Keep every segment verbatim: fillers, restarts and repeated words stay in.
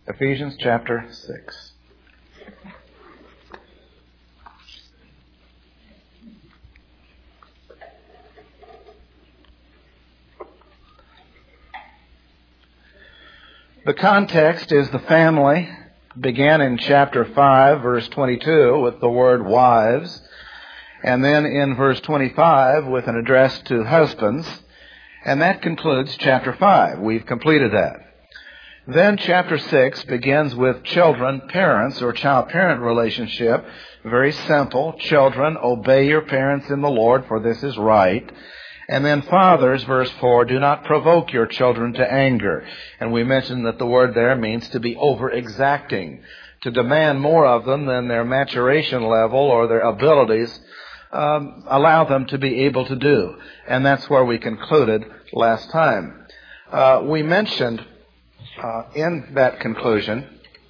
Ephesians chapter six. The context is the family. Began in chapter five, verse twenty-two, with the word wives. And then in verse twenty-five, with an address to husbands. And that concludes chapter five. We've completed that. Then chapter six begins with children, parents, or child-parent relationship. Very simple. Children, obey your parents in the Lord, for this is right. And then fathers, verse four, do not provoke your children to anger. And we mentioned that the word there means to be over-exacting, to demand more of them than their maturation level or their abilities um, allow them to be able to do. And that's where we concluded last time. Uh, we mentioned uh, in that conclusion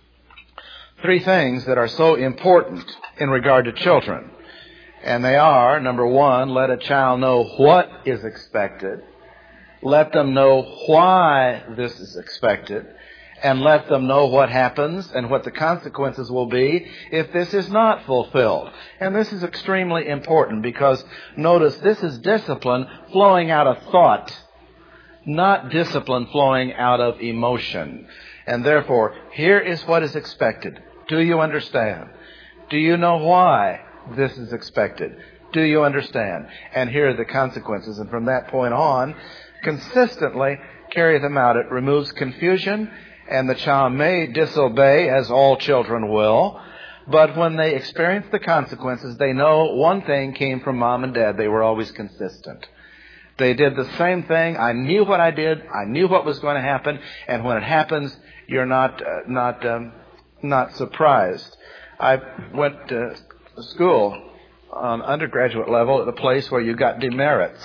three things that are so important in regard to children. And they are, number one, let a child know what is expected. Let them know why this is expected. And let them know what happens and what the consequences will be if this is not fulfilled. And this is extremely important because, notice, this is discipline flowing out of thought, not discipline flowing out of emotion. And therefore, here is what is expected. Do you understand? Do you know why this is expected? Do you understand? And here are the consequences. And from that point on, consistently carry them out. It removes confusion, and the child may disobey, as all children will. But when they experience the consequences, they know one thing came from mom and dad. They were always consistent. They did the same thing. I knew what I did. I knew what was going to happen. And when it happens, you're not uh, not um, not surprised. I went to school on undergraduate level at a place where you got demerits.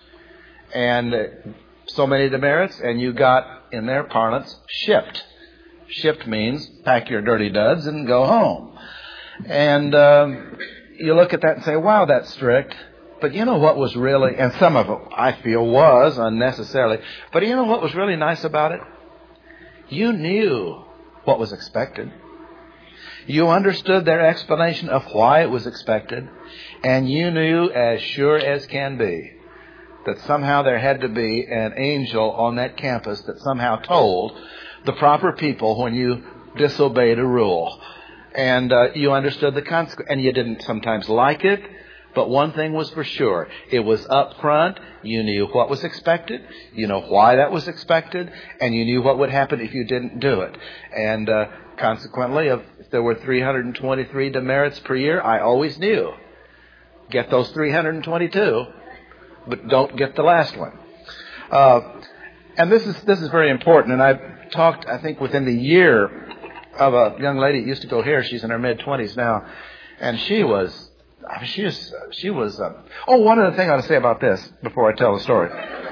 And so many demerits, and you got, in their parlance, shipped. Shipped means pack your dirty duds and go home. And um, you look at that and say, wow, that's strict. But you know what was really, and some of it I feel was unnecessarily, but you know what was really nice about it? You knew what was expected. You understood their explanation of why it was expected, and you knew as sure as can be that somehow there had to be an angel on that campus that somehow told the proper people when you disobeyed a rule. And uh, you understood the consequence, and you didn't sometimes like it, but one thing was for sure. It was up front. You knew what was expected. You know why that was expected, and you knew what would happen if you didn't do it. And uh, consequently, if there were three hundred twenty-three demerits per year, I always knew. Get those three hundred twenty-two, but don't get the last one. Uh, and this is this is very important. And I've talked, I think, within the year of a young lady that used to go here. She's in her mid-twenties now. And she was, I mean, she was, she was, uh, oh, one other thing I ought to say about this before I tell the story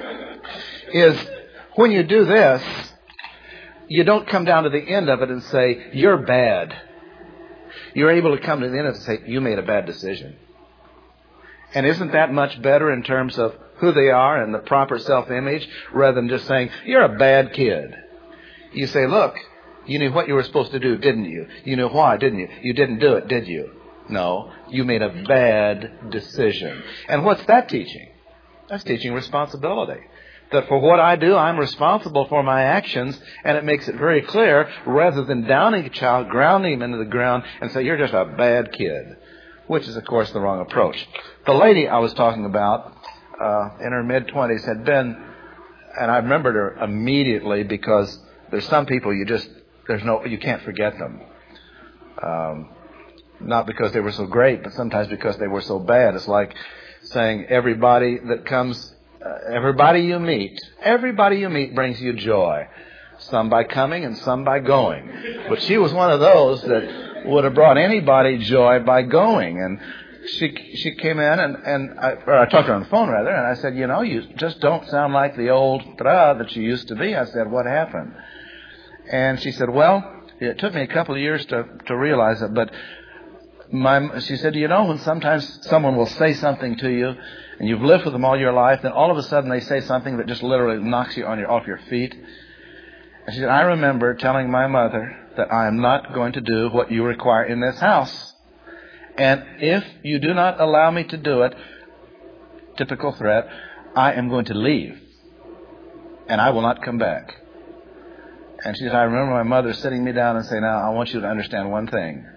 is when you do this, you don't come down to the end of it and say, you're bad. You're able to come to the end of it and say, you made a bad decision. And isn't that much better in terms of who they are and the proper self-image rather than just saying, you're a bad kid? You say, look, you knew what you were supposed to do, didn't you? You knew why, didn't you? You didn't do it, did you? No, you made a bad decision. And what's that teaching? That's teaching responsibility. That for what I do, I'm responsible for my actions, and it makes it very clear, rather than downing a child, grounding him into the ground, and say, you're just a bad kid, which is, of course, the wrong approach. The lady I was talking about, uh, in her mid-twenties, had been, and I remembered her immediately because there's some people you just, there's no, you can't forget them. Um, not because they were so great, but sometimes because they were so bad. It's like saying everybody that comes, uh, everybody you meet, everybody you meet brings you joy. Some by coming and some by going. But she was one of those that would have brought anybody joy by going. And she she came in and, and I, or I talked to her on the phone rather, and I said, you know, you just don't sound like the old Tra that you used to be. I said, what happened? And she said, well, it took me a couple of years to, to realize it, but my, she said, you know, when sometimes someone will say something to you and you've lived with them all your life, then all of a sudden they say something that just literally knocks you on your off your feet. And she said, I remember telling my mother that I am not going to do what you require in this house. And if you do not allow me to do it, typical threat, I am going to leave. And I will not come back. And she said, I remember my mother sitting me down and saying, now, I want you to understand one thing.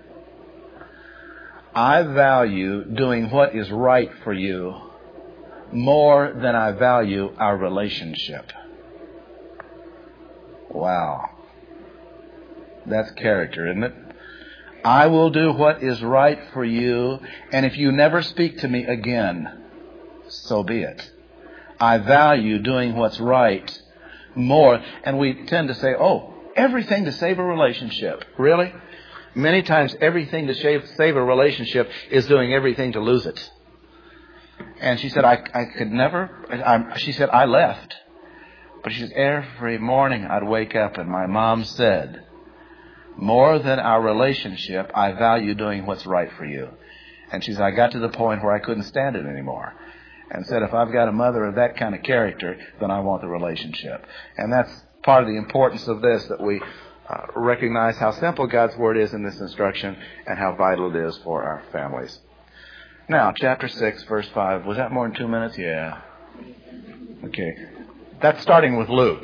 I value doing what is right for you more than I value our relationship. Wow. That's character, isn't it? I will do what is right for you, and if you never speak to me again, so be it. I value doing what's right more. And we tend to say, oh, everything to save a relationship. Really? Many times everything to save, save a relationship is doing everything to lose it. And she said, I, I could never, I, she said, I left. But she said, every morning I'd wake up and my mom said, more than our relationship, I value doing what's right for you. And she said, I got to the point where I couldn't stand it anymore. And said, if I've got a mother of that kind of character, then I want the relationship. And that's part of the importance of this, that we uh, recognize how simple God's Word is in this instruction and how vital it is for our families. Now, chapter six, verse five. Was that more than two minutes? Yeah. Okay. That's starting with Luke.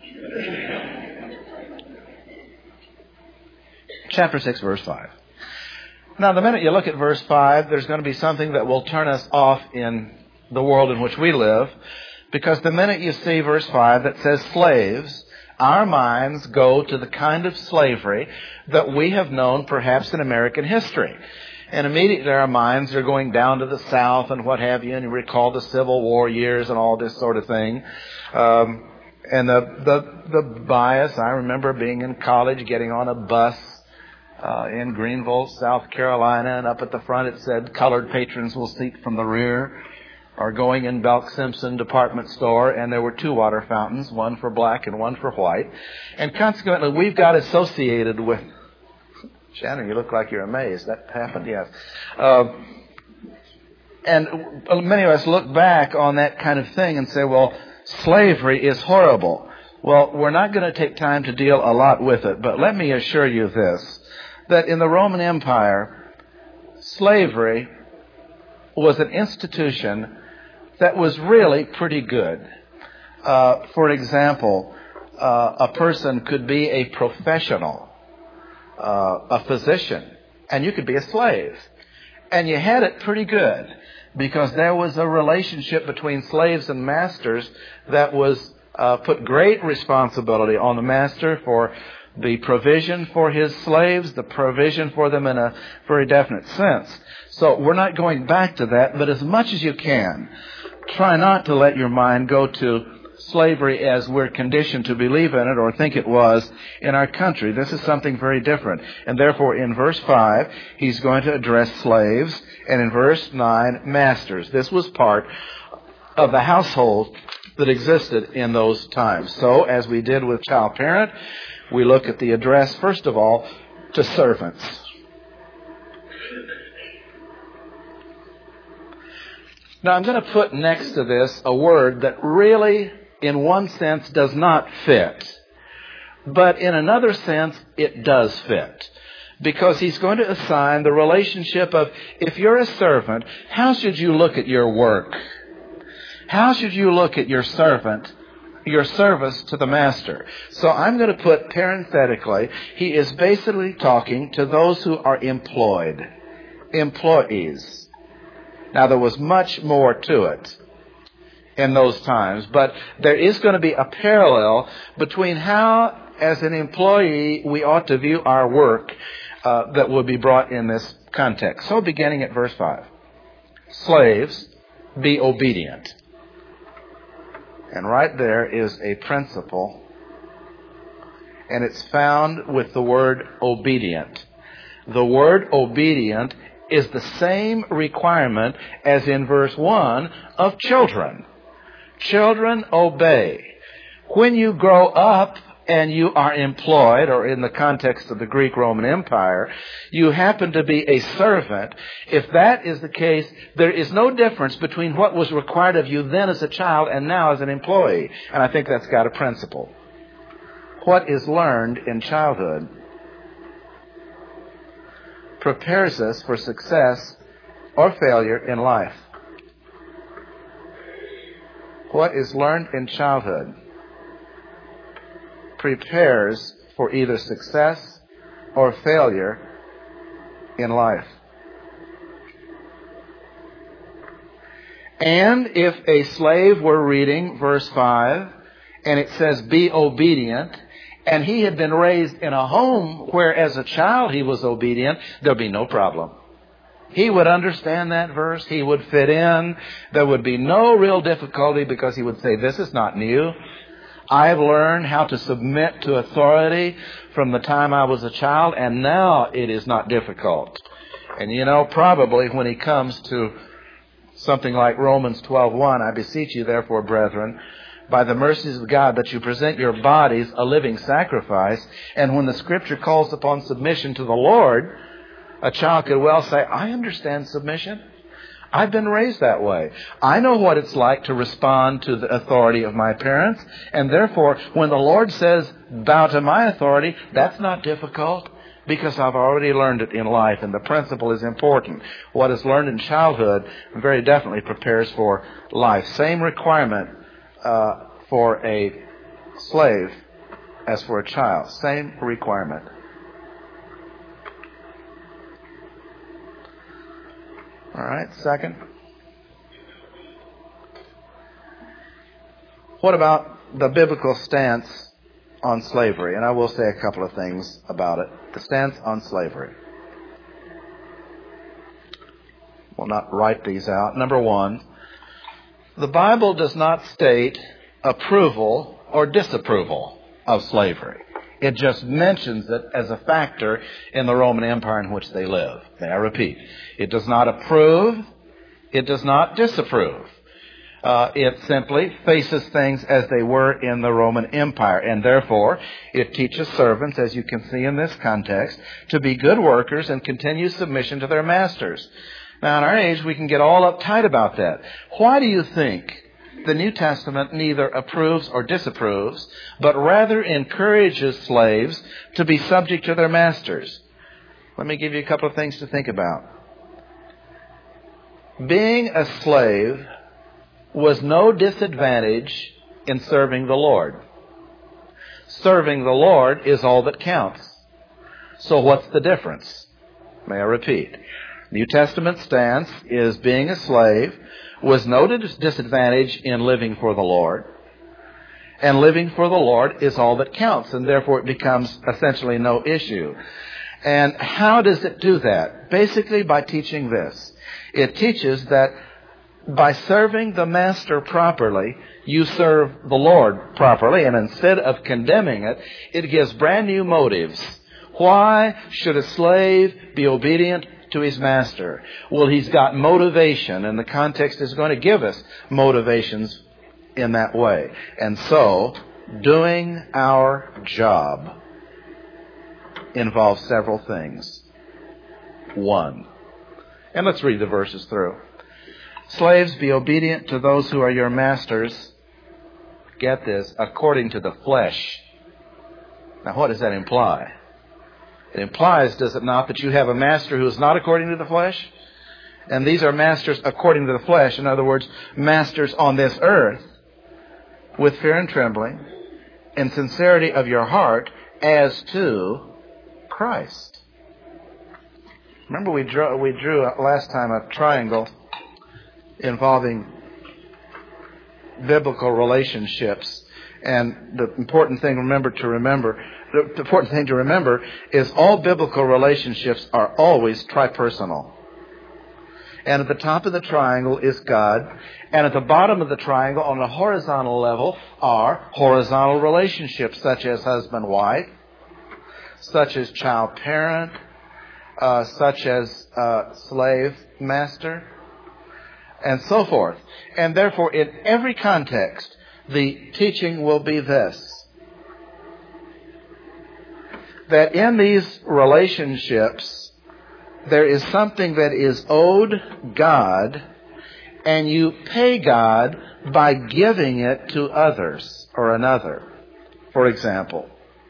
Chapter six, verse five. Now, the minute you look at verse five, there's going to be something that will turn us off in the world in which we live, because the minute you see verse five that says slaves, our minds go to the kind of slavery that we have known perhaps in American history. And immediately our minds are going down to the South and what have you, and you recall the Civil War years and all this sort of thing. Um, and the, the, the bias, I remember being in college, getting on a bus uh, in Greenville, South Carolina, and up at the front it said, colored patrons will seat from the rear. Or going in Belk Simpson department store, and there were two water fountains, one for black and one for white. And consequently, we've got associated with... Shannon, you look like you're amazed. That happened, yes. Uh, and many of us look back on that kind of thing and say, well, slavery is horrible. Well, we're not going to take time to deal a lot with it, but let me assure you this, that in the Roman Empire, slavery was an institution that was really pretty good. Uh, for example, uh, a person could be a professional, uh, a physician, and you could be a slave. And you had it pretty good because there was a relationship between slaves and masters that was uh, put great responsibility on the master for the provision for his slaves, the provision for them in a very definite sense. So we're not going back to that, but as much as you can, try not to let your mind go to slavery as we're conditioned to believe in it or think it was in our country. This is something very different. And therefore, in verse five, he's going to address slaves, and in verse nine, masters. This was part of the household that existed in those times. So, as we did with child parent, we look at the address, first of all, to servants. Now, I'm going to put next to this a word that really, in one sense, does not fit. But in another sense, it does fit. Because he's going to assign the relationship of, if you're a servant, how should you look at your work? How should you look at your servant, your service to the master? So I'm going to put parenthetically, he is basically talking to those who are employed, employees. Now, there was much more to it in those times, but there is going to be a parallel between how, as an employee, we ought to view our work uh, that will be brought in this context. So, beginning at verse five, slaves, be obedient. And right there is a principle, and it's found with the word obedient. The word obedient is the same requirement as in verse one of children. Children, obey. When you grow up and you are employed, or in the context of the Greek-Roman Empire, you happen to be a servant. If that is the case, there is no difference between what was required of you then as a child and now as an employee. And I think that's got a principle. What is learned in childhood prepares us for success or failure in life. What is learned in childhood prepares for either success or failure in life. And if a slave were reading verse five, and it says, be obedient, and he had been raised in a home where as a child he was obedient, there'd be no problem. He would understand that verse. He would fit in. There would be no real difficulty because he would say, this is not new. I've learned how to submit to authority from the time I was a child, and now it is not difficult. And you know, probably when he comes to something like Romans twelve one, I beseech you therefore, brethren, by the mercies of God, that you present your bodies a living sacrifice. And when the Scripture calls upon submission to the Lord, a child could well say, I understand submission. I've been raised that way. I know what it's like to respond to the authority of my parents. And therefore, when the Lord says, bow to my authority, that's not difficult because I've already learned it in life. And the principle is important. What is learned in childhood very definitely prepares for life. Same requirement uh, for a slave as for a child. Same requirement. All right, second. What about the biblical stance on slavery? And I will say a couple of things about it. The stance on slavery. We'll not write these out. Number one, the Bible does not state approval or disapproval of slavery. It just mentions it as a factor in the Roman Empire in which they live. May I repeat? It does not approve. It does not disapprove. Uh, it simply faces things as they were in the Roman Empire. And therefore, it teaches servants, as you can see in this context, to be good workers and continue submission to their masters. Now, in our age, we can get all uptight about that. Why do you think the New Testament neither approves or disapproves, but rather encourages slaves to be subject to their masters? Let me give you a couple of things to think about. Being a slave was no disadvantage in serving the Lord. Serving the Lord is all that counts. So what's the difference? May I repeat? New Testament stance is being a slave was no disadvantage in living for the Lord. And living for the Lord is all that counts, and therefore it becomes essentially no issue. And how does it do that? Basically by teaching this. It teaches that by serving the master properly, you serve the Lord properly, and instead of condemning it, it gives brand new motives. Why should a slave be obedient to his master? Well, he's got motivation, and the context is going to give us motivations in that way. And so, doing our job involves several things. One, and let's read the verses through. Slaves, be obedient to those who are your masters, get this, according to the flesh. Now, what does that imply? It implies, does it not, that you have a master who is not according to the flesh? And these are masters according to the flesh. In other words, masters on this earth with fear and trembling and sincerity of your heart as to Christ. Remember we drew, we drew last time a triangle involving biblical relationships. And the important thing remember to remember, the important thing to remember is all biblical relationships are always tripersonal. And at the top of the triangle is God. And at the bottom of the triangle on a horizontal level are horizontal relationships such as husband-wife, such as child-parent, uh, such as uh, slave-master, and so forth. And therefore, in every context, the teaching will be this: that in these relationships, there is something that is owed God, and you pay God by giving it to others or another. For example,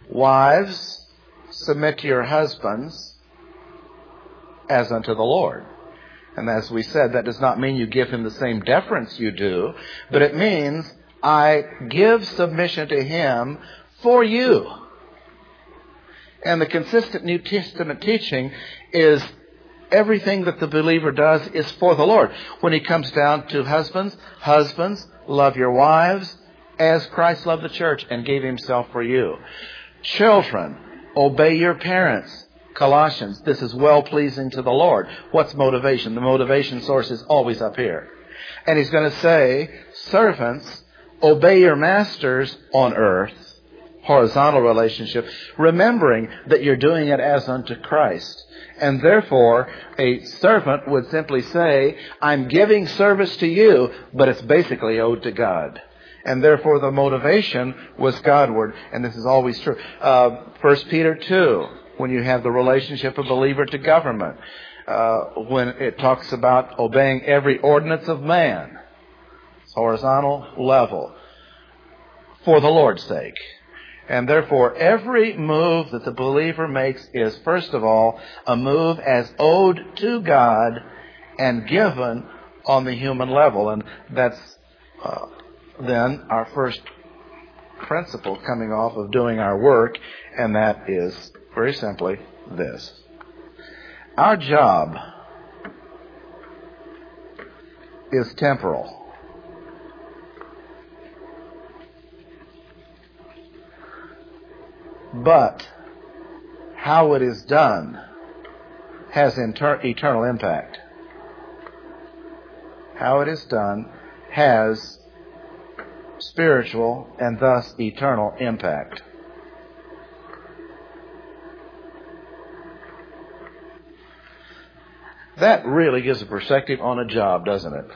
Wives, submit to your husbands as unto the Lord. And as we said, that does not mean you give him the same deference you do, but it means I give submission to him for you. And the consistent New Testament teaching is everything that the believer does is for the Lord. When he comes down to husbands, husbands, love your wives as Christ loved the church and gave himself for you. Children, obey your parents. Colossians, this is well-pleasing to the Lord. What's motivation? The motivation source is always up here. And he's going to say, servants, obey your masters on earth, horizontal relationship, remembering that you're doing it as unto Christ. And therefore, a servant would simply say, I'm giving service to you, but it's basically owed to God. And therefore, the motivation was Godward. And this is always true. Uh, First Peter two. When you have the relationship of believer to government, uh, when it talks about obeying every ordinance of man, it's horizontal level, for the Lord's sake. And therefore, every move that the believer makes is, first of all, a move as owed to God and given on the human level. And that's uh, then our first principle coming off of doing our work, and that is very simply this. Our job is temporal. But how it is done has inter- eternal impact. How it is done has spiritual and thus eternal impact. That really gives a perspective on a job, doesn't it?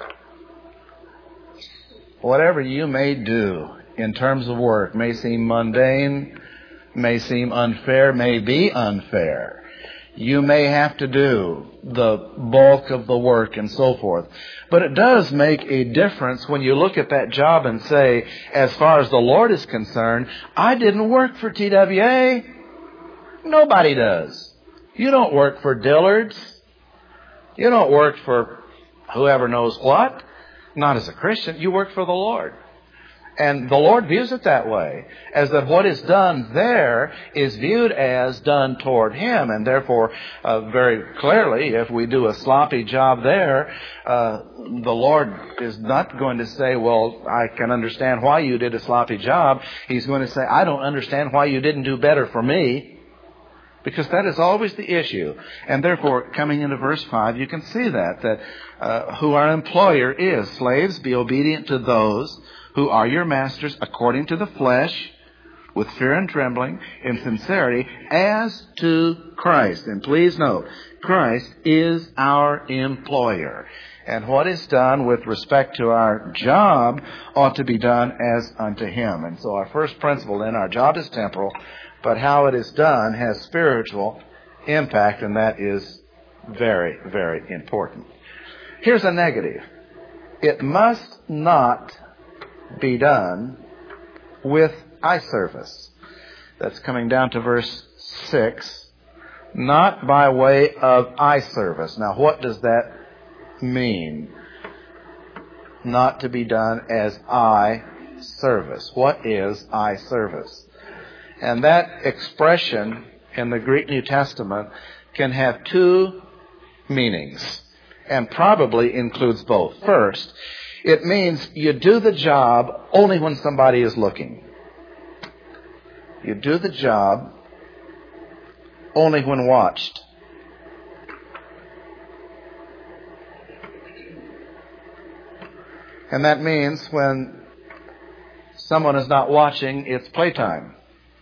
Whatever you may do in terms of work may seem mundane, may seem unfair, may be unfair. You may have to do the bulk of the work and so forth. But it does make a difference when you look at that job and say, as far as the Lord is concerned, I didn't work for T W A. Nobody does. You don't work for Dillard's. You don't work for whoever knows what. Not as a Christian. You work for the Lord. And the Lord views it that way, as that what is done there is viewed as done toward Him. And therefore, uh, very clearly, if we do a sloppy job there, uh, the Lord is not going to say, well, I can understand why you did a sloppy job. He's going to say, I don't understand why you didn't do better for me. Because that is always the issue. And therefore, coming into verse five, you can see that, that uh, who our employer is. Slaves, be obedient to those who are your masters according to the flesh, with fear and trembling, in sincerity, as to Christ. And please note, Christ is our employer. And what is done with respect to our job ought to be done as unto Him. And so our first principle then, our job is temporal, but how it is done has spiritual impact, and that is very, very important. Here's a negative. It must not be done with eye service. That's coming down to verse six. Not by way of eye service. Now, what does that mean? Not to be done as eye service. What is eye service? And that expression in the Greek New Testament can have two meanings, and probably includes both. First, it means you do the job only when somebody is looking. You do the job only when watched. And that means when someone is not watching, it's playtime.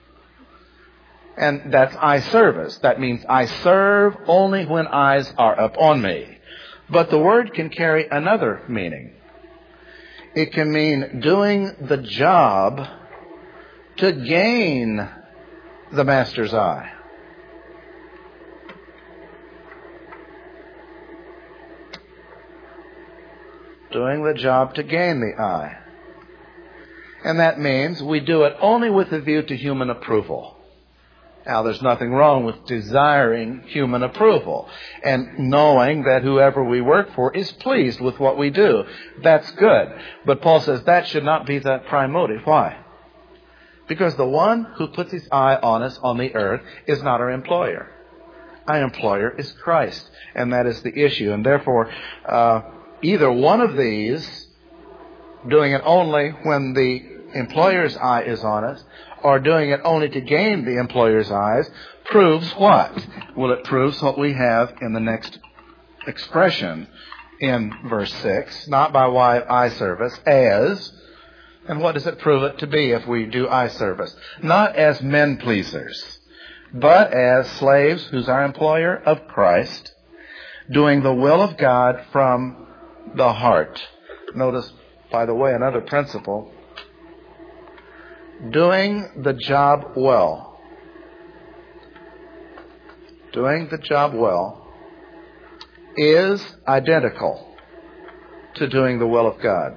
And that's eye service. That means I serve only when eyes are upon me. But the word can carry another meaning. It can mean doing the job to gain the master's eye. Doing the job to gain the eye. And that means we do it only with a view to human approval. Now, there's nothing wrong with desiring human approval and knowing that whoever we work for is pleased with what we do. That's good. But Paul says that should not be the prime motive. Why? Because the one who puts his eye on us on the earth is not our employer. Our employer is Christ, and that is the issue. And therefore, uh, either one of these, doing it only when the employer's eye is on us, or doing it only to gain the employer's eyes, proves what? Well, it proves what we have in the next expression in verse six, not by way of eye service, as, and what does it prove it to be if we do eye service? Not as men pleasers, but as slaves who's our employer of Christ, doing the will of God from the heart. Notice, by the way, another principle. Doing the job well. Doing the job well is identical to doing the will of God.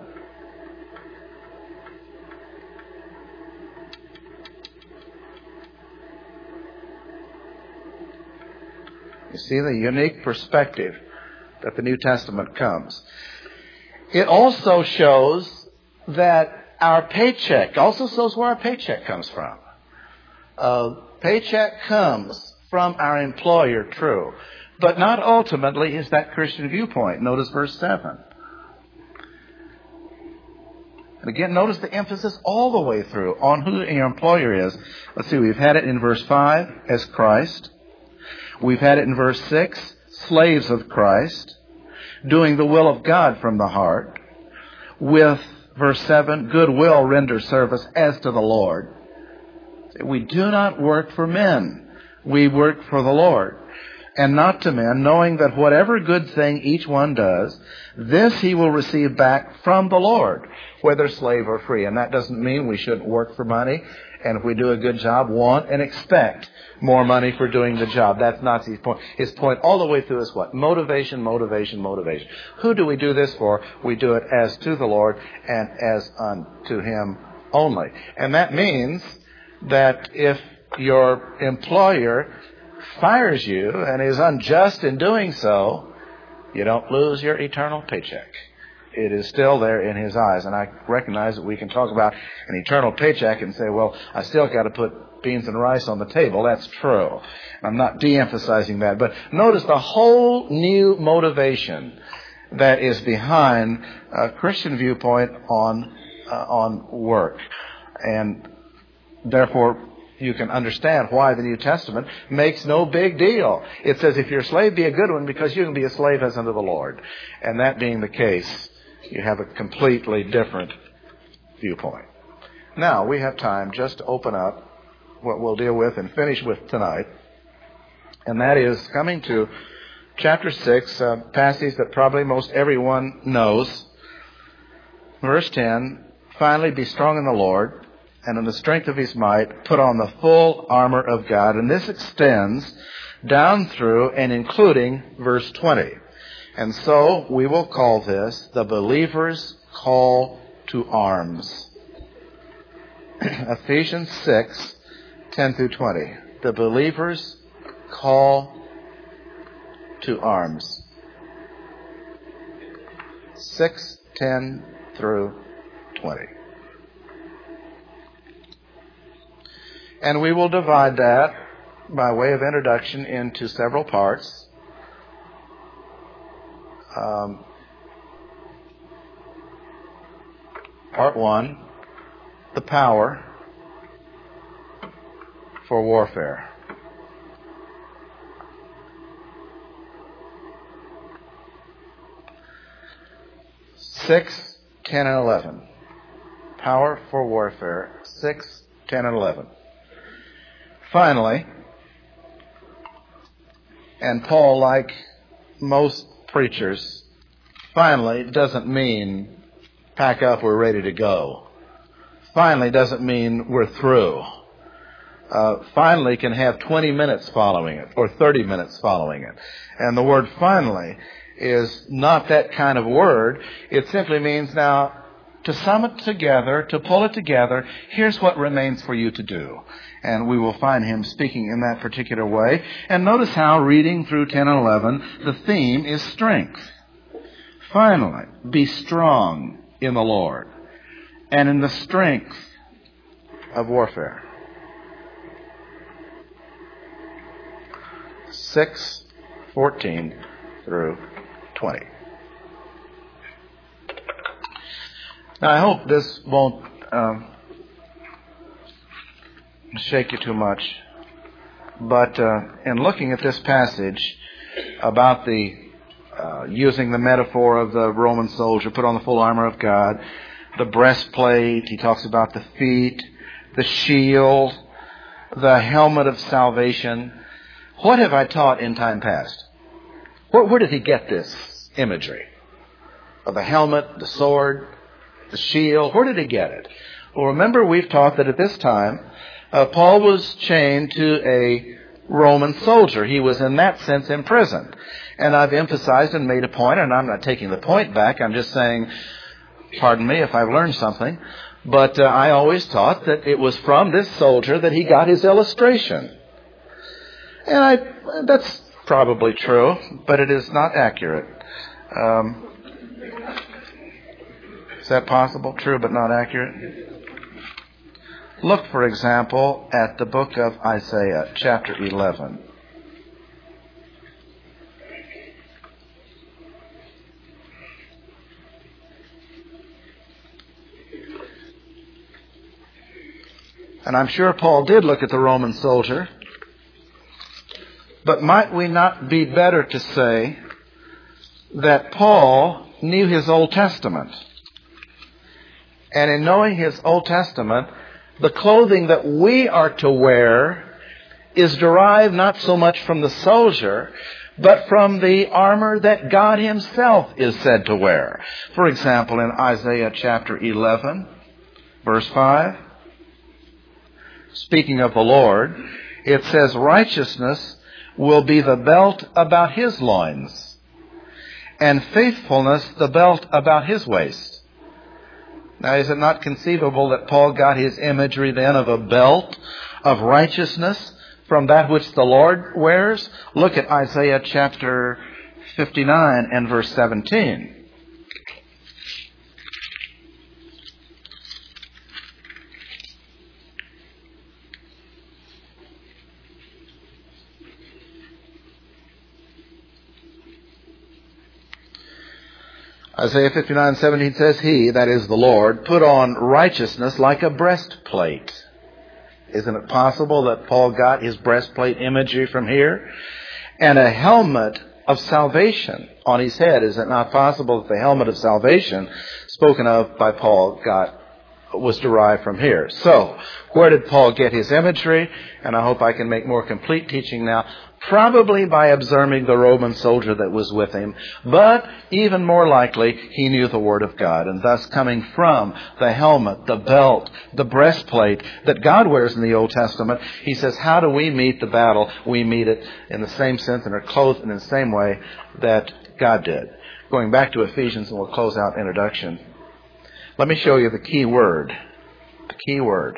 You see the unique perspective that the New Testament comes. It also shows that our paycheck also shows where our paycheck comes from. Uh, paycheck comes from our employer, true. But not ultimately is that Christian viewpoint. Notice verse seven. And again, notice the emphasis all the way through on who your employer is. Let's see, we've had it in verse five as Christ. We've had it in verse six, slaves of Christ, doing the will of God from the heart. With verse seven, goodwill render service as to the Lord. We do not work for men. We work for the Lord, and not to men, knowing that whatever good thing each one does, this he will receive back from the Lord, whether slave or free. And that doesn't mean we shouldn't work for money, and if we do a good job, want and expect more money for doing the job. That's not his point. His point all the way through is what? Motivation, motivation, motivation. Who do we do this for? We do it as to the Lord and as unto Him only. And that means that if your employer fires you and is unjust in doing so, you don't lose your eternal paycheck. It is still there in His eyes. And I recognize that we can talk about an eternal paycheck and say, well, I still got to put beans and rice on the table. That's true. I'm not de-emphasizing that. But notice the whole new motivation that is behind a Christian viewpoint on uh, on work. And therefore, you can understand why the New Testament makes no big deal. It says, if you're a slave, be a good one, because you can be a slave as unto the Lord. And that being the case, you have a completely different viewpoint. Now, we have time just to open up what we'll deal with and finish with tonight. And that is coming to chapter six, a passage that probably most everyone knows. Verse ten, finally be strong in the Lord, and in the strength of His might, put on the full armor of God. And this extends down through and including verse twenty. And so we will call this the believer's call to arms. Ephesians six, ten through twenty. The believer's call to arms. six, ten through twenty. And we will divide that by way of introduction into several parts. Um, part one, the power for warfare. Six, ten, and eleven. Power for warfare. Six, ten, and eleven. Finally, and Paul, like most preachers, finally doesn't mean pack up, we're ready to go. Finally doesn't mean we're through. Uh, finally can have twenty minutes following it or thirty minutes following it. And the word finally is not that kind of word. It simply means now to sum it together, to pull it together, here's what remains for you to do. And we will find him speaking in that particular way. And notice how, reading through ten and eleven, the theme is strength. Finally, be strong in the Lord and in the strength of warfare. six, fourteen through twenty. Now, I hope this won't um, shake you too much, but uh, in looking at this passage about the uh, using the metaphor of the Roman soldier, put on the full armor of God, the breastplate, he talks about the feet, the shield, the helmet of salvation. What have I taught in time past? Where, where did he get this imagery of the helmet, the sword, the shield? Where did he get it? Well, remember, we've taught that at this time, uh, Paul was chained to a Roman soldier. He was in that sense imprisoned. And I've emphasized and made a point, and I'm not taking the point back. I'm just saying, pardon me if I've learned something, but uh, I always taught that it was from this soldier that he got his illustration. And I, that's probably true, but it is not accurate. Um, is that possible? True, but not accurate? Look, for example, at the book of Isaiah, chapter eleven. And I'm sure Paul did look at the Roman soldier. But might we not be better to say that Paul knew his Old Testament? And in knowing his Old Testament, the clothing that we are to wear is derived not so much from the soldier, but from the armor that God himself is said to wear. For example, in Isaiah chapter eleven, verse five, speaking of the Lord, it says, righteousness will be the belt about his loins, and faithfulness the belt about his waist. Now, is it not conceivable that Paul got his imagery then of a belt of righteousness from that which the Lord wears? Look at Isaiah chapter fifty-nine and verse seventeen. Isaiah fifty-nine seventeen says, he, that is the Lord, put on righteousness like a breastplate. Isn't it possible that Paul got his breastplate imagery from here? And a helmet of salvation on his head. Is it not possible that the helmet of salvation spoken of by Paul got was derived from here? So, where did Paul get his imagery? And I hope I can make more complete teaching now. Probably by observing the Roman soldier that was with him. But even more likely, he knew the Word of God. And thus coming from the helmet, the belt, the breastplate that God wears in the Old Testament, he says, how do we meet the battle? We meet it in the same sense and are clothed in the same way that God did. Going back to Ephesians, and we'll close out introduction. Let me show you the key word. The key word.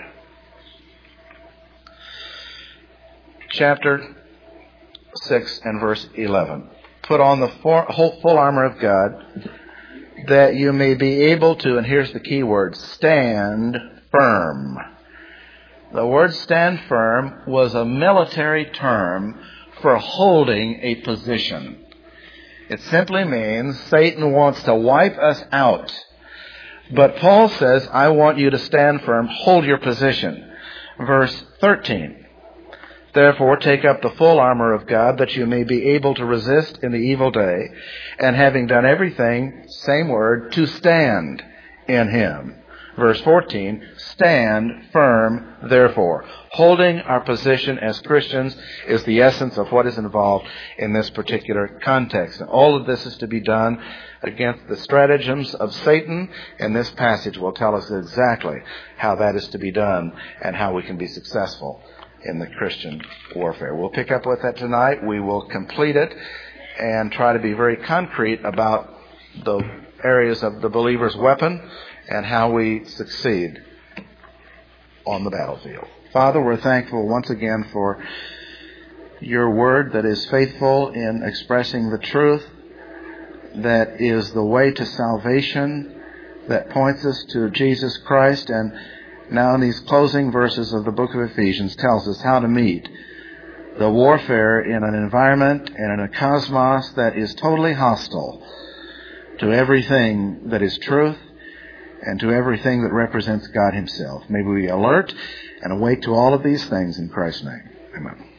Chapter six and verse eleven. Put on the whole full armor of God, that you may be able to, and here's the key word, stand firm. The word stand firm was a military term for holding a position. It simply means Satan wants to wipe us out. But Paul says, I want you to stand firm, hold your position. Verse thirteen. Therefore, take up the full armor of God, that you may be able to resist in the evil day, and having done everything, same word, to stand in him. Verse fourteen, stand firm, therefore. Holding our position as Christians is the essence of what is involved in this particular context. And all of this is to be done against the stratagems of Satan, and this passage will tell us exactly how that is to be done and how we can be successful in the Christian warfare. We'll pick up with that tonight. We will complete it and try to be very concrete about the areas of the believer's weapon and how we succeed on the battlefield. Father, we're thankful once again for your word that is faithful in expressing the truth, that is the way to salvation, that points us to Jesus Christ, and now in these closing verses of the book of Ephesians tells us how to meet the warfare in an environment and in a cosmos that is totally hostile to everything that is truth and to everything that represents God Himself. May we be alert and awake to all of these things in Christ's name. Amen.